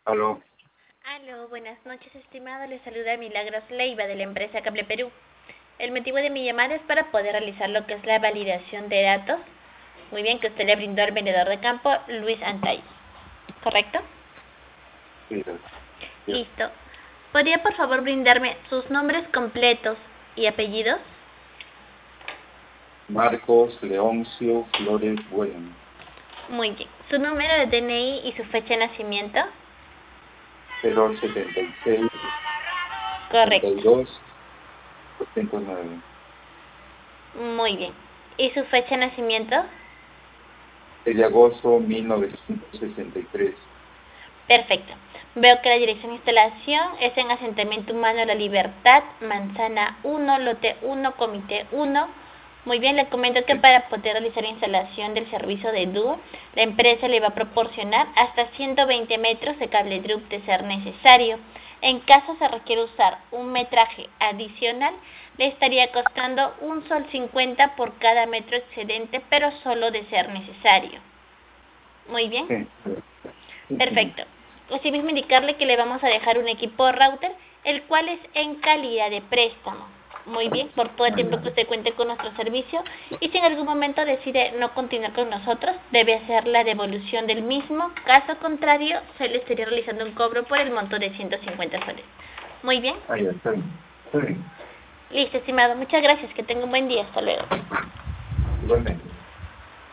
Aló. Aló, buenas noches, estimado. Le saluda Milagros Leiva de la empresa Cable Perú. El motivo de mi llamada es para poder realizar lo que es la validación de datos. Muy bien, que usted le brindó al vendedor de campo, Luis Antay. ¿Correcto? Sí, sí. Listo. ¿Podría por favor brindarme sus nombres completos y apellidos? Marcos Leoncio Flores Bueno. Muy bien. ¿Su número de DNI y su fecha de nacimiento? 076 Correcto. 72 209. Muy bien. ¿Y su fecha de nacimiento? 6 de agosto 1963. Perfecto. Veo que la dirección de instalación es en Asentamiento Humano La Libertad, Manzana 1, Lote 1, Comité 1. Muy bien, le comento que para poder realizar la instalación del servicio de dúo, la empresa le va a proporcionar hasta 120 metros de cable DRUP de ser necesario. En caso se requiere usar un metraje adicional, le estaría costando $1.50 por cada metro excedente, pero solo de ser necesario. Muy bien. Sí. Perfecto. Asimismo indicarle que le vamos a dejar un equipo router, el cual es en calidad de préstamo. Muy bien, por todo el tiempo que usted cuente con nuestro servicio, y si en algún momento decide no continuar con nosotros, debe hacer la devolución del mismo. Caso contrario, se le estaría realizando un cobro por el monto de 150 soles. Muy bien. Ahí está bien. Está bien. Listo, estimado. Muchas gracias. Que tenga un buen día. Hasta luego. Igualmente.